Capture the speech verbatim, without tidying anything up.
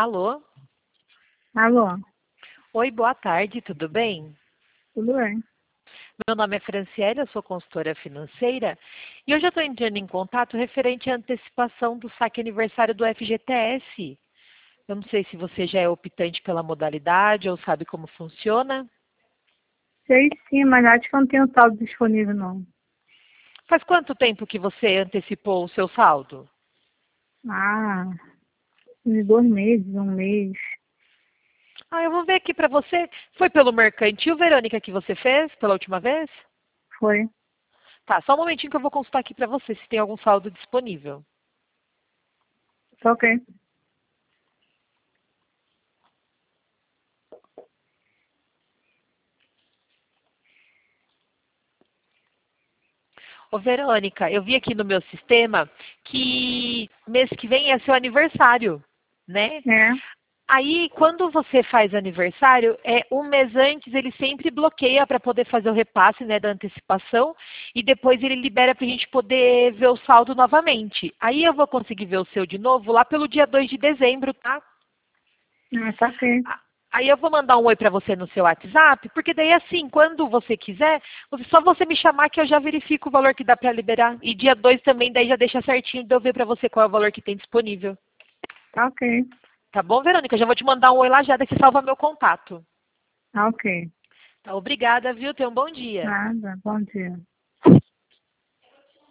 Alô? Alô, Oi, boa tarde, tudo bem? tudo bem? Meu nome é Franciele, eu sou consultora financeira e hoje eu estou entrando em contato referente à antecipação do saque aniversário do F G T S. Eu não sei se você já é optante pela modalidade ou sabe como funciona. Sei sim, mas acho que eu não tenho saldo disponível não. Faz quanto tempo que você antecipou o seu saldo? Ah, uns dois meses, um mês. Ah, eu vou ver aqui para você. Foi pelo Mercantil, Verônica, que você fez pela última vez? Foi. Tá, só um momentinho que eu vou consultar aqui para você se tem algum saldo disponível. Tá ok. Ô, Verônica, eu vi aqui no meu sistema que mês que vem é seu aniversário, né? É. Aí, quando você faz aniversário, é um mês antes ele sempre bloqueia para poder fazer o repasse, né, da antecipação e depois ele libera para a gente poder ver o saldo novamente. Aí eu vou conseguir ver o seu de novo lá pelo dia dois de dezembro, tá? Ah, tá ok. Aí eu vou mandar um oi para você no seu WhatsApp, porque daí assim, quando você quiser, você- só você me chamar que eu já verifico o valor que dá para liberar. E dia dois também, daí já deixa certinho de eu ver para você qual é o valor que tem disponível. Tá ok. Tá bom, Verônica? Eu já vou te mandar um oi lá já, daí você salva meu contato. Tá ok. Tá, obrigada, viu? Tenha um bom dia. Nada, bom dia.